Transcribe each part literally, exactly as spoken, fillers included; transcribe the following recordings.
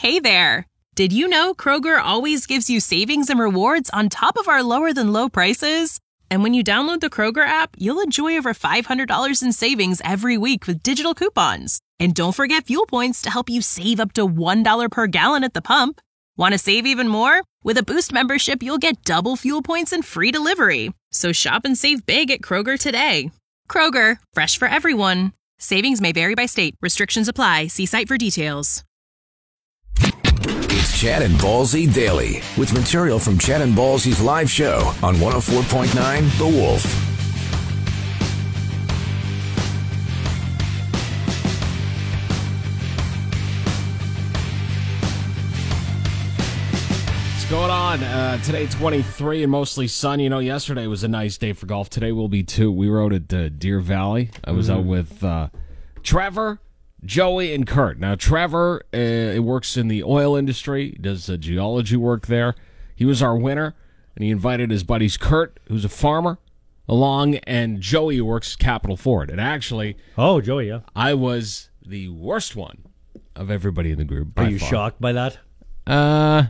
Hey there! Did you know Kroger always gives you savings and rewards on top of our lower-than-low prices? And when you download the Kroger app, you'll enjoy over five hundred dollars in savings every week with digital coupons. And don't forget fuel points to help you save up to one dollar per gallon at the pump. Want to save even more? With a Boost membership, you'll get double fuel points and free delivery. So shop and save big at Kroger today. Kroger, fresh for everyone. Savings may vary by state. Restrictions apply. See site for details. It's Chad and Ballsy Daily with material from Chad and Ballsy's live show on one oh four point nine The Wolf. What's going on? Uh, today, twenty-three and mostly sun. You know, yesterday was a nice day for golf. Today will be too. We rode at uh, Deer Valley. I was mm-hmm. out with uh, Trevor, Joey, and Kurt. Now, Trevor uh, works in the oil industry, does uh, geology work there. He was our winner, and he invited his buddies Kurt, who's a farmer, along, and Joey, who works Capital Ford. And actually, oh, Joey, yeah, I was the worst one of everybody in the group. Are you far. shocked by that? Uh,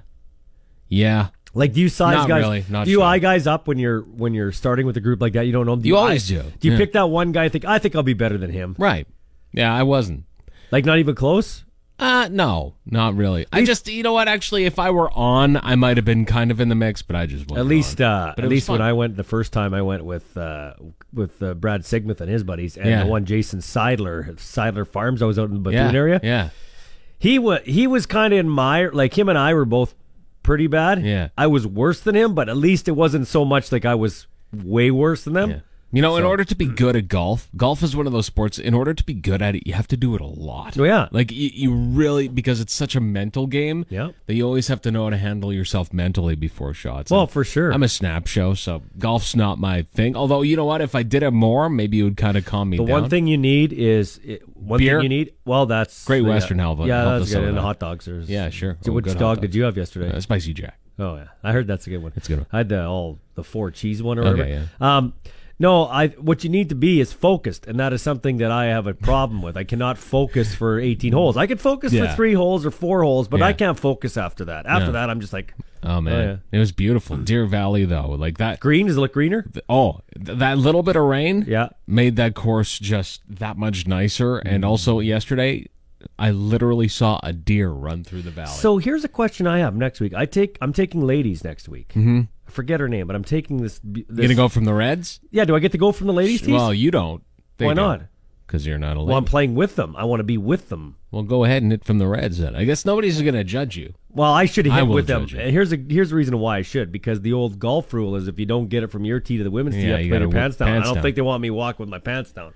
yeah. Like, do you size Not guys? Really, not do you sure. eye guys up when you're when you're starting with a group like that? You don't know. Do you, you always eye, do. Do you yeah. pick that one guy? And think I think I'll be better than him. Right. Yeah, I wasn't. Like, not even close? Uh, no, not really. I just, you know what, actually, if I were on, I might have been kind of in the mix, but I just wasn't At least, on. uh, at least when I went the first time, I went with uh, with uh, Brad Sigmuth and his buddies, and yeah. the one Jason Seidler, Seidler Farms. I was out in the Bethune yeah, area. Yeah, he was he was kind of in my like him and I were both pretty bad. Yeah, I was worse than him, but at least it wasn't so much like I was way worse than them. Yeah. You know, so. in order to be good at golf, golf is one of those sports, in order to be good at it, you have to do it a lot. Oh, yeah. Like, you, you really, because it's such a mental game, yeah. that you always have to know how to handle yourself mentally before shots. Well, and for sure. I'm a snap show, so golf's not my thing. Although, you know what, if I did it more, maybe it would kind of calm me the down. The one thing you need is, one Beer? thing you need, well, that's. Great yeah, Western help. Yeah, help that's us good. And that. the hot dogs. There's, yeah, sure. So oh, which dog did you have yesterday? Uh, Spicy Jack. Oh, yeah. I heard that's a good one. It's a good one. I had the, all, the four cheese one or okay, whatever. Yeah. Um, No, I. What you need to be is focused, and that is something that I have a problem with. I cannot focus for eighteen holes. I can focus yeah. for three holes or four holes, but yeah. I can't focus after that. After yeah. that, I'm just like, oh man, oh, yeah. it was beautiful. Deer Valley though, like that. Green, does it look greener? Oh, th- that little bit of rain, yeah, made that course just that much nicer. Mm. And also yesterday, I literally saw a deer run through the valley. So here's a question I have next week. I take. I'm taking ladies next week. Mm-hmm. I forget her name, but I'm taking this. this you gonna go from the Reds? Yeah. Do I get to go from the ladies' team? Well, you don't. They Why don't, not? Because you're not a lady. Well, I'm playing with them. I want to be with them. Well, go ahead and hit from the Reds then. I guess nobody's going to judge you. Well, I should hit I will with them. you. And here's a here's the reason why I should, because the old golf rule is if you don't get it from your tee to the women's tee, Yeah, you have to you put your gotta pants down. pants I don't down. think they want me walking with my pants down.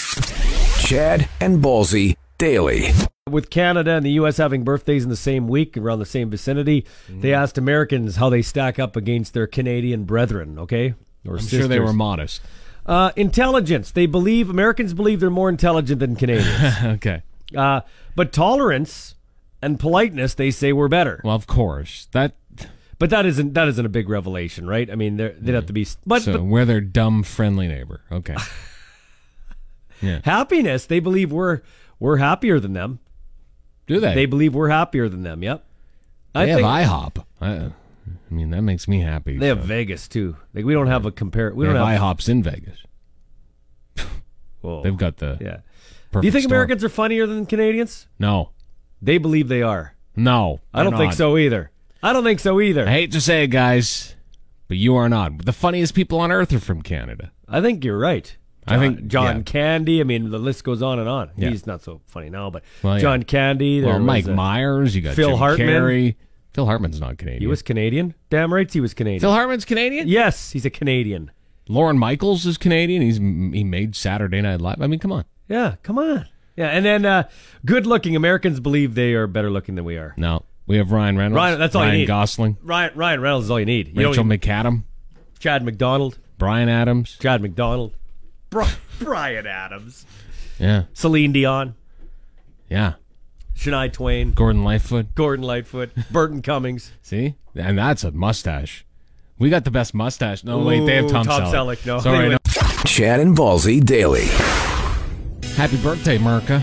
Chad and Ballsy Daily. With Canada and the U S having birthdays in the same week, around the same vicinity, mm. they asked Americans how they stack up against their Canadian brethren, okay? Or I'm sisters. sure they were modest. Uh, intelligence. They believe, Americans believe they're more intelligent than Canadians. okay. Uh, but tolerance and politeness, they say, we're better. Well, of course. That... But that isn't that isn't a big revelation, right? I mean, they'd yeah. have to be... But, so but, we're their dumb, friendly neighbor. Okay. yeah. Happiness, they believe we're we're happier than them. Do they? They believe we're happier than them, yep. They I have think, IHOP. I, I mean, that makes me happy. They so. have Vegas, too. Like, we don't have a compare. We they don't have, have IHOPs in Vegas. Whoa. They've got the yeah. Do you think storm. Americans are funnier than Canadians? No. They believe they are. No. I don't not. think so either. I don't think so either. I hate to say it, guys, but you are not. The funniest people on earth are from Canada. I think you're right. John, I think John yeah. Candy. I mean, the list goes on and on. Yeah. He's not so funny now, but well, John yeah. Candy. There well, was Mike a, Myers. You got Phil Jim Hartman. Carrey. Phil Hartman's not Canadian. He was Canadian. Damn right, he was Canadian. Phil Hartman's Canadian. Yes, he's a Canadian. Lorne Michaels is Canadian. He's he made Saturday Night Live. I mean, come on. Yeah, come on. Yeah, and then uh, good-looking Americans believe they are better looking than we are. No, we have Ryan Reynolds. Ryan, that's all Ryan you need. Gosling. Ryan Ryan Reynolds is all you need. You Rachel even, McAdam. Chad McDonald. Brian Adams. Chad McDonald. Bri- Brian Adams. Yeah. Celine Dion. Yeah. Shania Twain. Gordon Lightfoot. Gordon Lightfoot. Burton Cummings. See? And that's a mustache. We got the best mustache. No, Ooh, wait, they have Tom, Tom Selleck. Selleck. No. Sorry, no. Chad and Ballsy Daily. Happy birthday, Merca.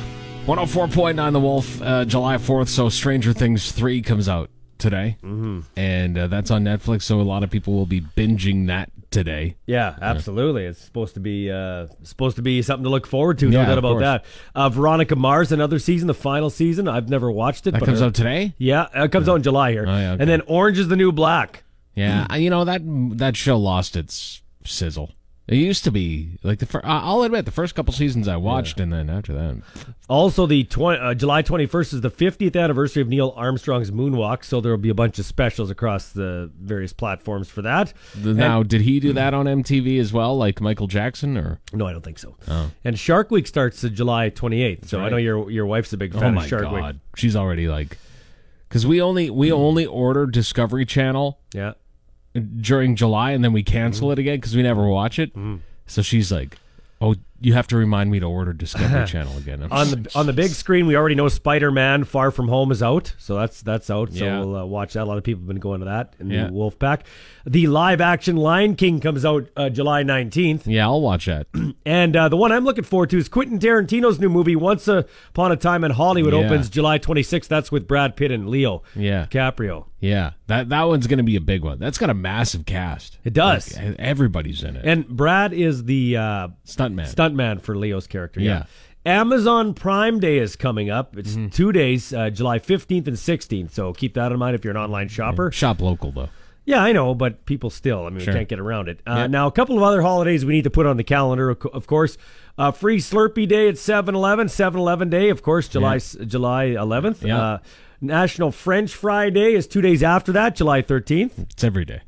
one oh four point nine The Wolf, uh, July fourth, so Stranger Things three comes out today. Mm-hmm. And uh, that's on Netflix, so a lot of people will be binging that today. Yeah, absolutely. It's supposed to be uh, supposed to be something to look forward to. No Yeah, doubt of about course. that. Uh, Veronica Mars, another season, the final season. I've never watched it. That but comes uh, out today? Yeah, it comes out in July here. Oh, yeah, okay. And then Orange is the New Black. Yeah, you know, that that show lost its sizzle. It used to be, like, the fir- I'll admit, the first couple seasons I watched, and then after that. Also, the tw- uh, July twenty-first is the fiftieth anniversary of Neil Armstrong's moonwalk, so there will be a bunch of specials across the various platforms for that. Now, did he do that on M T V as well, like Michael Jackson, or? No, I don't think so. Oh. And Shark Week starts uh, July twenty-eighth, so right. I know your your wife's a big fan Oh of my Shark God, Week. she's already like, because we only we only order Discovery Channel Yeah. during July, and then we cancel Mm-hmm. it again because we never watch it. So she's like, "Oh, you have to remind me to order Discovery Channel again." I'm On just- the on the big screen, we already know Spider-Man: Far From Home is out, so that's that's out. So Yeah. we'll uh, watch that. A lot of people have been going to that in Yeah. the Wolfpack. The live-action Lion King comes out uh, July nineteenth, yeah, I'll watch that. and uh, the one I'm looking forward to is Quentin Tarantino's new movie, Once Upon a Time in Hollywood, Yeah. opens July twenty-sixth. That's with Brad Pitt and Leo Yeah, DiCaprio. yeah, that that one's gonna be a big one. That's got a massive cast. It does. Like, everybody's in it. And Brad is the uh, Stuntman. stuntman for Leo's character. Yeah. Amazon Prime Day is coming up. It's Mm-hmm. two days, uh, July fifteenth and sixteenth. So keep that in mind if you're an online shopper. Shop local though. Yeah, I know, but people still, I mean, Sure. we can't get around it. Uh, Yeah. Now, a couple of other holidays we need to put on the calendar, of co- of course. Uh, free Slurpee Day at seven eleven, seven eleven Day, of course, July Yeah. July eleventh. Yeah. Uh, National French Fry Day is two days after that, July thirteenth. It's every day.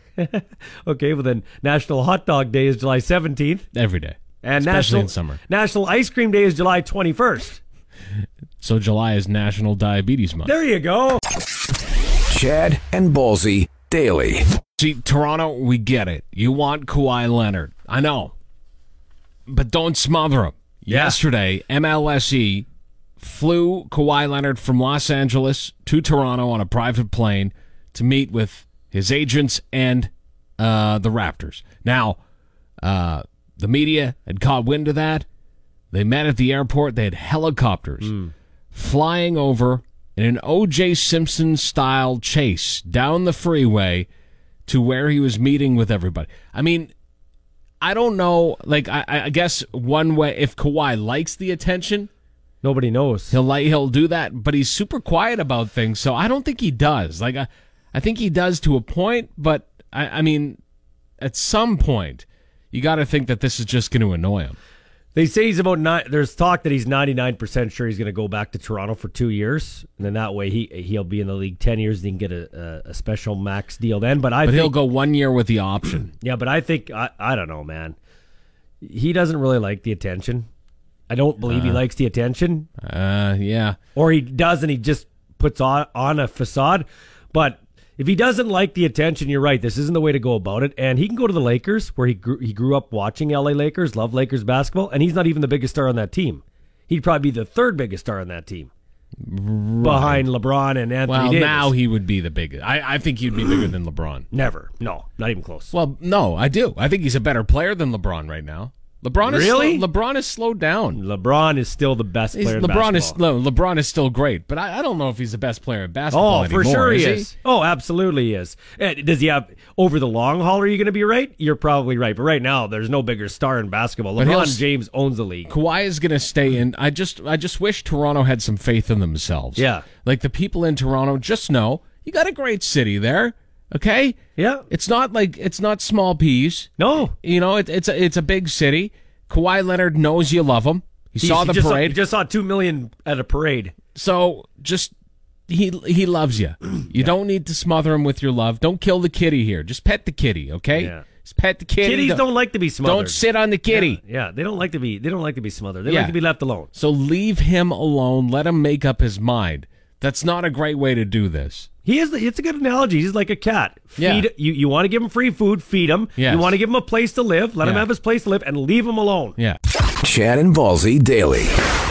Okay, well then National Hot Dog Day is July seventeenth. Every day. And Especially National, in summer. National Ice Cream Day is July twenty-first. So July is National Diabetes Month. There you go. Chad and Ballsy daily. See, Toronto, we get it. You want Kawhi Leonard. I know. But don't smother him. Yeah. Yesterday, M L S E flew Kawhi Leonard from Los Angeles to Toronto on a private plane to meet with his agents and uh, the Raptors. Now, uh, the media had caught wind of that. They met at the airport. They had helicopters flying over in an O J Simpson-style chase down the freeway to where he was meeting with everybody. I mean, I don't know. Like, I, I guess one way, if Kawhi likes the attention, Nobody knows. he'll like he'll do that. But he's super quiet about things, so I don't think he does. Like, I, I think he does to a point, but I, I mean, at some point, you got to think that this is just going to annoy him. They say he's about nine. There's talk that he's ninety-nine percent sure he's going to go back to Toronto for two years, and then that way he he'll be in the league ten years. And he can get a, a, a special max deal then. But I But think, he'll go one year with the option. yeah, but I think I I don't know, man. He doesn't really like the attention. I don't believe he likes the attention, Uh, yeah. or he does and he just puts on on a facade. But if he doesn't like the attention, you're right. This isn't the way to go about it. And he can go to the Lakers, where he grew, he grew up watching L A Lakers, love Lakers basketball, and he's not even the biggest star on that team. He'd probably be the third biggest star on that team, behind LeBron and Anthony Well, Davis. now he would be the biggest. I, I think he'd be bigger than LeBron. Never. No, not even close. Well, no, I do. I think he's a better player than LeBron right now. LeBron is Really? slow, LeBron is slowed down. LeBron is still the best He's- player in LeBron basketball. is no, LeBron is still great, but I, I don't know if he's the best player in basketball Oh, anymore. for sure he is. is. Oh, absolutely he is. Eh, Does he have over the long haul? Are you going to be right? You're probably right. But right now, there's no bigger star in basketball. But he'll LeBron s- James owns the league. Kawhi is going to stay in. I just, I just wish Toronto had some faith in themselves. Yeah. like the people in Toronto just know you got a great city there. Okay, Yeah. it's not like it's not small peas. No. You know, it, it's a, it's a big city. Kawhi Leonard knows you love him. He He's- saw he the just parade. he just saw two million at a parade. So just he he loves you. You don't need to smother him with your love. Don't kill the kitty here. Just pet the kitty, okay? Yeah. Just pet the kitty. Kitties don't like to be smothered. Don't sit on the kitty. Yeah, they don't like to be. They don't like to be smothered. They Yeah. like to be left alone. So leave him alone. Let him make up his mind. That's not a great way to do this. He is. It's a good analogy. He's like a cat. Feed Yeah. you. You want to give him free food. Feed him. Yes. You want to give him a place to live. Let him Yeah. have his place to live, and leave him alone. Yeah. Chad and Ballsy daily.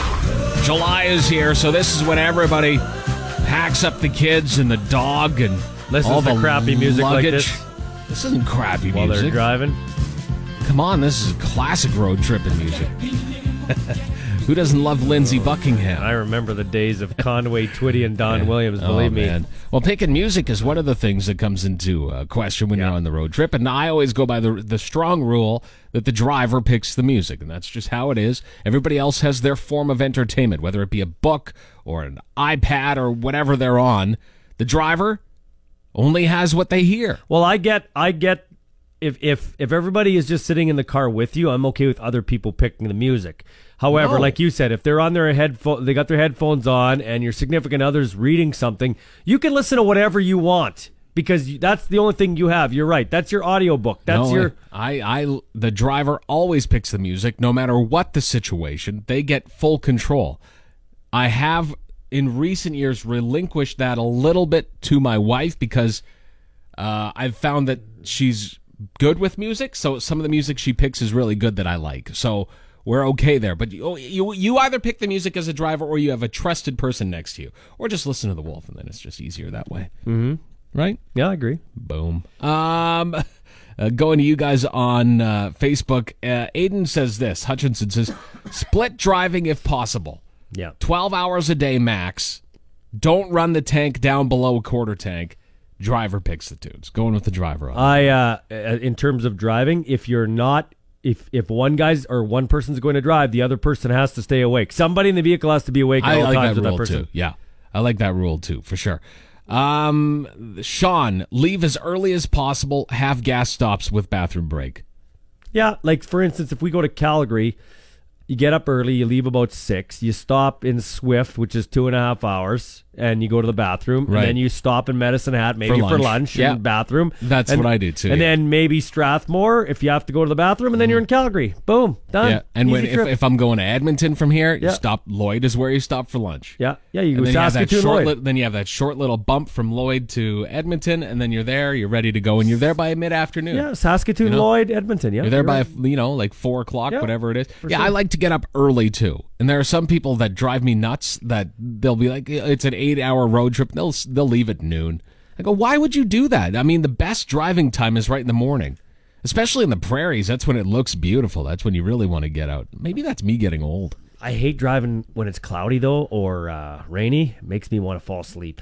July is here, so this is when everybody packs up the kids and the dog and Listens all to the crappy music like luggage. this. This isn't crappy While music. they're driving. Come on, this is classic road tripping music. Who doesn't love Lindsey Buckingham? I remember the days of Conway Twitty and Don yeah. Williams, believe oh, me. Man. Well, picking music is one of the things that comes into uh, question when yeah. you're on the road trip. And I always go by the the strong rule that the driver picks the music. And that's just how it is. Everybody else has their form of entertainment, whether it be a book or an iPad or whatever they're on. The driver only has what they hear. Well, I get, I get, if if if everybody is just sitting in the car with you, I'm okay with other people picking the music. However, no. like you said, if they're on their headphone, they got their headphones on, and your significant other's reading something, you can listen to whatever you want because that's the only thing you have. You're right. That's your audiobook. That's no, your. I, I, the driver always picks the music, no matter what the situation. They get full control. I have, in recent years, relinquished that a little bit to my wife because uh, I've found that she's good with music. So some of the music she picks is really good that I like. So. We're okay there, but you, you you either pick the music as a driver or you have a trusted person next to you, or just listen to the Wolf, and then it's just easier that way. Mm-hmm. Right? Yeah, I agree. Boom. Um, uh, going to you guys on uh, Facebook, uh, Aiden says this. Hutchinson says, split driving if possible. Yeah. twelve hours a day max. Don't run the tank down below a quarter tank. Driver picks the tunes. Going with the driver. On I, uh, in terms of driving, if you're not If if one guy's or one person's going to drive, the other person has to stay awake. Somebody in the vehicle has to be awake at I all like times that with rule that person. Too. Yeah, I like that rule too, for sure. Um, Sean, leave as early as possible. Have gas stops with bathroom break. Yeah, like for instance, if we go to Calgary, you get up early, you leave about six, you stop in Swift, which is two and a half hours, and you go to the bathroom, right. and then you stop in Medicine Hat, maybe for lunch, for lunch yeah. and bathroom. That's and, what I do too. And yeah. then maybe Strathmore if you have to go to the bathroom, and then you're in Calgary. Boom, done. Yeah, and when, if, if I'm going to Edmonton from here, you yeah. stop. Lloyd is where you stop for lunch. Yeah, yeah. You and go then Saskatoon, you have that short Lloyd. Li- then you have that short little bump from Lloyd to Edmonton, and then you're there. You're ready to go, and you're there by mid afternoon. Yeah, Saskatoon, you know? Lloyd, Edmonton. Yeah, you're there by right. you know like four o'clock, yeah, whatever it is. Yeah, sure. I like to get up early too. And there are some people that drive me nuts that they'll be like, it's an eight-hour road trip. They'll they'll leave at noon. I go, why would you do that? I mean, the best driving time is right in the morning, especially in the prairies. That's when it looks beautiful. That's when you really want to get out. Maybe that's me getting old. I hate driving when it's cloudy though or uh, rainy. It makes me want to fall asleep.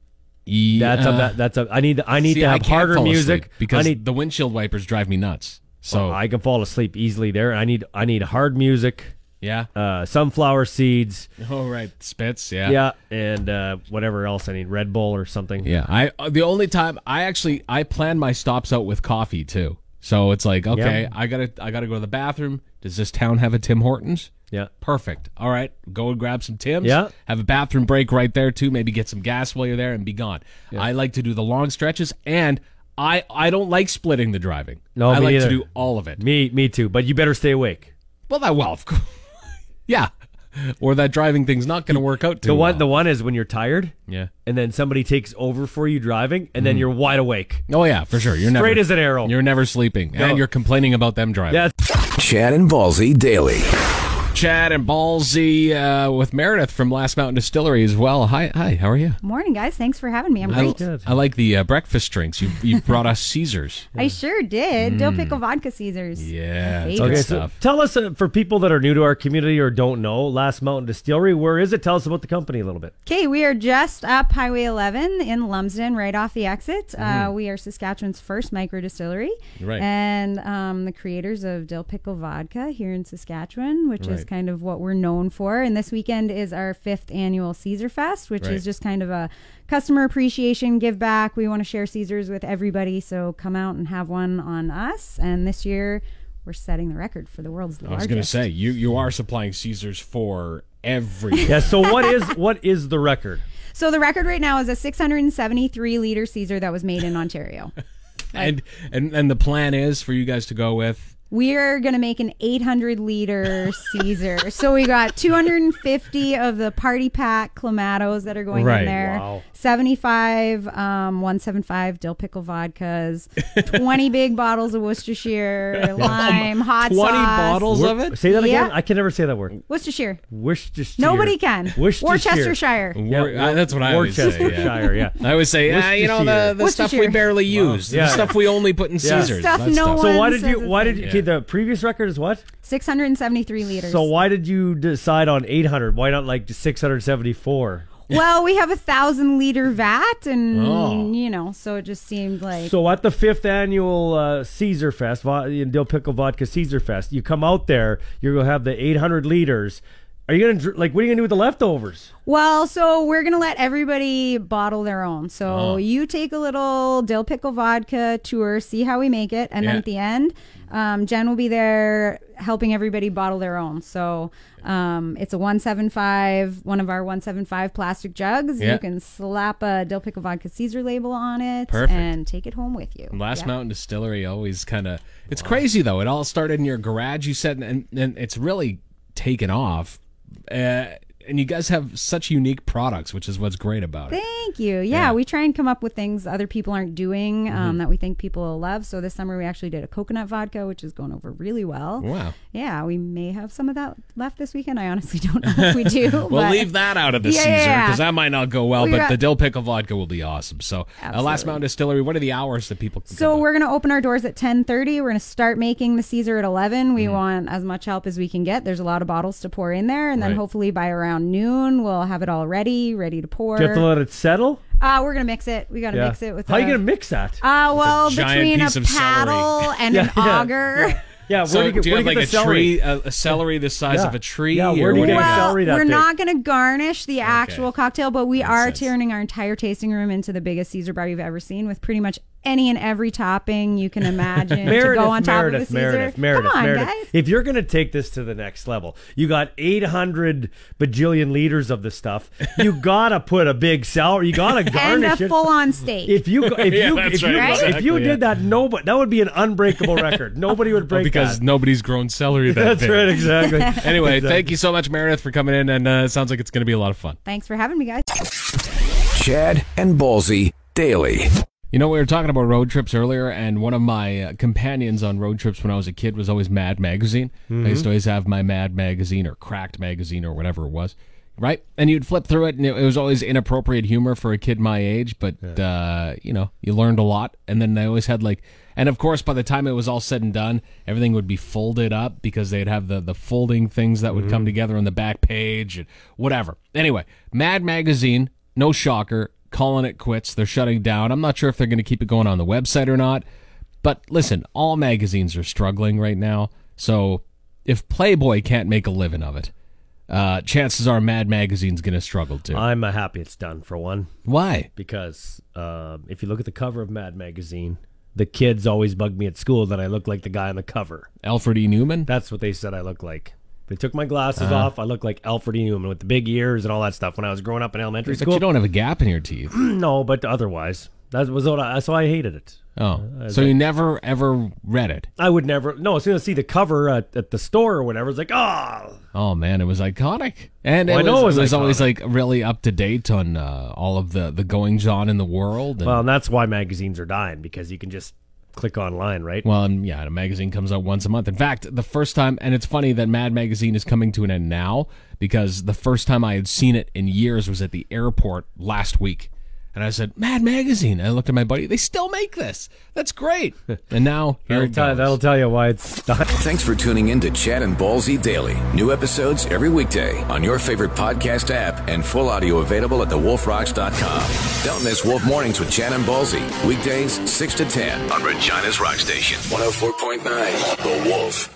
Yeah. That's a, that, that's a. I need I need See, to have I can't harder fall music asleep because I need, the windshield wipers drive me nuts. So well, I can fall asleep easily there. I need I need hard music. Yeah. Uh, sunflower seeds. Oh right, Spitz. Yeah. Yeah, and uh, whatever else I need, Red Bull or something. Yeah. I uh, the only time I actually I plan my stops out with coffee too. So it's like okay, yeah. I gotta I gotta go to the bathroom. Does this town have a Tim Hortons? Yeah. Perfect. All right, go and grab some Tims. Yeah. Have a bathroom break right there too. Maybe get some gas while you're there and be gone. Yeah. I like to do the long stretches and. I, I don't like splitting the driving. No, I me like either. to do all of it. Me me too. But you better stay awake. Well, that well, of course. Yeah. Or that driving thing's not going to work out too The one well. the one is when you're tired. Yeah. And then somebody takes over for you driving, and then you're wide awake. Oh yeah, for sure. You're straight never, as an arrow. You're never sleeping, No. and you're complaining about them driving. Yeah. Chad and Ballsy Daily. Chad and Ballsy uh, with Meredith from Last Mountain Distillery as well. Hi, hi. How are you? Morning, guys. Thanks for having me. I'm I, great. I like the uh, breakfast drinks. You you brought us Caesars. I sure did. Dill pickle vodka Caesars. Yeah, My it's favorite. good Okay, stuff. so tell us, uh, for people that are new to our community or don't know, Last Mountain Distillery, where is it? Tell us about the company a little bit. Okay, we are just up Highway eleven in Lumsden, right off the exit. Uh, we are Saskatchewan's first micro distillery. Right. And um, the creators of Dill Pickle Vodka here in Saskatchewan, which is Right. kind of what we're known for. And this weekend is our fifth annual Caesar Fest, which Right. is just kind of a customer appreciation give back. We want to share Caesars with everybody, so come out and have one on us. And this year, we're setting the record for the world's largest. I was going to say you you are supplying Caesars for every. Yeah. So what is what is the record? So the record right now is a six hundred seventy-three liter Caesar that was made in Ontario. and and and the plan is for you guys to go with. We're going to make an eight hundred liter Caesar. So we got two hundred fifty of the party pack Clamatos that are going Right. in there. Wow. seventy-five um, one seventy-five dill pickle vodkas. twenty big bottles of Worcestershire, lime, hot twenty sauce. bottles of it. Say that again. Yeah. I can never say that word. Worcestershire. Worcestershire. Nobody can. Worcestershire. Worcestershire. Wor- Yeah, uh, that's what I always say. Yeah. Worcestershire. Yeah. I always say, ah, you know, the, the stuff we Worcestershire. barely use, Yeah. the stuff we only put in Yeah. Caesars. Stuff that no stuff. one So why did says you? it's Why did good. you? Okay, the previous record is what? six hundred seventy-three liters. So why did you decide on eight hundred? Why not like six hundred seventy-four? Well, we have a thousand liter vat, and Oh. you know, so it just seemed like. So at the fifth annual uh, Caesar Fest, in Dill Pickle Vodka Caesar Fest, you come out there, you're gonna have the eight hundred liters. Are you gonna dr- like? What are you gonna do with the leftovers? Well, so we're gonna let everybody bottle their own. So Oh. you take a little dill pickle vodka tour, see how we make it, and Yeah. then at the end, um, Jen will be there helping everybody bottle their own. So um, it's a one seventy-five, one of our one seventy-five plastic jugs. Yeah. You can slap a dill pickle vodka Caesar label on it Perfect. and take it home with you. Last Yeah. Mountain Distillery always kind of. It's crazy though. It all started in your garage, you said, and, and it's really taken off. Uh, and you guys have such unique products, which is what's great about it. Thank you. Yeah, Yeah. we try and come up with things other people aren't doing um, that we think people will love. So this summer we actually did a coconut vodka, which is going over really well. Wow. Yeah, we may have some of that left this weekend. I honestly don't know if we do. We'll but- leave that out of the Yeah, Caesar yeah, because yeah. that might not go well, We but got- the dill pickle vodka will be awesome. So, uh, Last Absolutely. Mountain Distillery, what are the hours that people can So come we're going to open our doors at ten thirty. We're going to start making the Caesar at eleven. We want as much help as we can get. There's a lot of bottles to pour in there. And then Right. hopefully by around noon, we'll have it all ready, ready to pour. Do you have to let it settle? uh, we're going to mix it. We got to mix it with How are you a- gonna mix that? Uh, well, giant between a piece of celery. paddle and Yeah, an yeah, auger. Yeah, where So do you get, do you where have do you like get a the celery? tree, a, a celery the size Yeah. of a tree? Yeah, or where do you what get is a it? Well, celery that we're big? not going to garnish the actual cocktail, but we are sense. turning our entire tasting room into the biggest Caesar bar you've ever seen, with pretty much any and every topping you can imagine to Meredith, go on top Meredith, of the Caesar. Meredith, Meredith, Come on, Meredith. guys. If you're going to take this to the next level, you got eight hundred bajillion liters of the stuff. You got to put a big celery. You got to And garnish a it. full-on steak. If you if Yeah, you that's if you, right, if exactly, you yeah. did that, nobody that would be an unbreakable record. Nobody would break Because that. nobody's grown celery that That's big. right, exactly. Anyway, Exactly. thank you so much, Meredith, for coming in, and uh, it sounds like it's going to be a lot of fun. Thanks for having me, guys. Chad and Ballsy daily. You know, we were talking about road trips earlier, and one of my uh, companions on road trips when I was a kid was always Mad Magazine. I used to always have my Mad Magazine or Cracked Magazine or whatever it was, right? And you'd flip through it, and it, it was always inappropriate humor for a kid my age, but, uh, you know, you learned a lot. And then they always had, like, and of course, by the time it was all said and done, everything would be folded up because they'd have the, the folding things that would come together on the back page and whatever. Anyway, Mad Magazine, no shocker, calling it quits. They're shutting down. I'm not sure if they're going to keep it going on the website or not. But listen, all magazines are struggling right now. So if Playboy can't make a living of it, uh, chances are Mad Magazine's going to struggle too. I'm uh, happy it's done for one, Why? because uh, if you look at the cover of Mad Magazine, the kids always bug me at school that I look like the guy on the cover. Alfred E. Newman? That's what they said I look like. They took my glasses Uh-huh. off. I look like Alfred E. Newman with the big ears and all that stuff when I was growing up in elementary But school. you don't have a gap in your teeth. No, but otherwise, that was what I, so I hated it. Oh, so you never ever read it? I would never. No, as soon as I see the cover at, at the store or whatever, it's like, oh, Oh man, it was iconic, and Well, it I know was, it was it was always iconic. like really up to date on uh, all of the the goings on in the world. And, well, and that's why magazines are dying, because you can just click online, right? Well, and yeah, a magazine comes out once a month. In fact, the first time, and it's funny that Mad Magazine is coming to an end now, because the first time I had seen it in years was at the airport last week. And I said, Mad Magazine. I looked at my buddy. They still make this. That's great. And now, here that'll, it tell, goes. that'll tell you why it's dying. Thanks for tuning in to Chad and Ballsy Daily. New episodes every weekday on your favorite podcast app and full audio available at the wolf rocks dot com. Don't miss Wolf Mornings with Chad and Ballsy. Weekdays six to ten on Regina's Rock Station. one oh four point nine The Wolf.